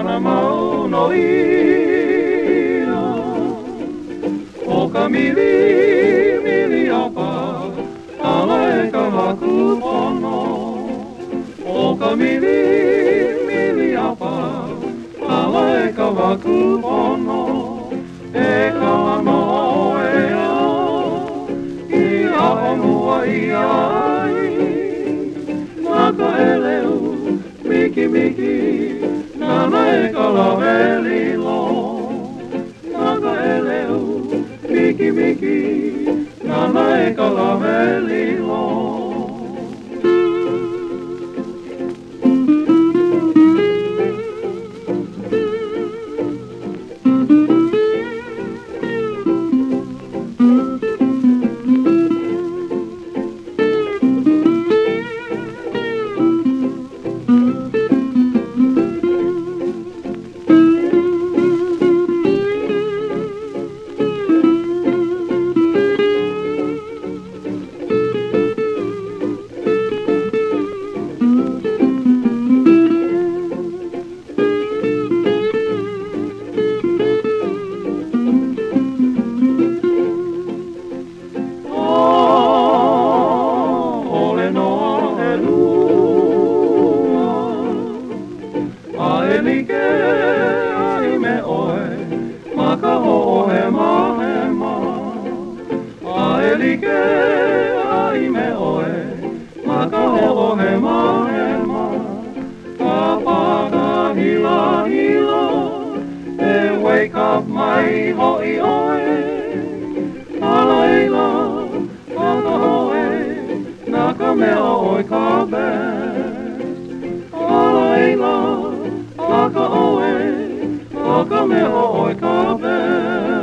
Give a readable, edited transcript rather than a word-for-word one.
kana mau no ia. O ka mili apa, ala e ka haku pono. O ka mili apa, ala e ka haku pono. E ka lama o e au, i a honua i ai. Naka e leu, miki miki, nana e ka lawe lilo. Naka e leu, miki miki, nana e ka lawe lilo. Like ai me oe, maka ho he ma. Ai like ai me oe, maka ho he ma. Ka hila hila, e wake up mai hoi oe. Alaila, maka hoe, naka mea oi ka be. Alaila, aka oe, aka me o ka be.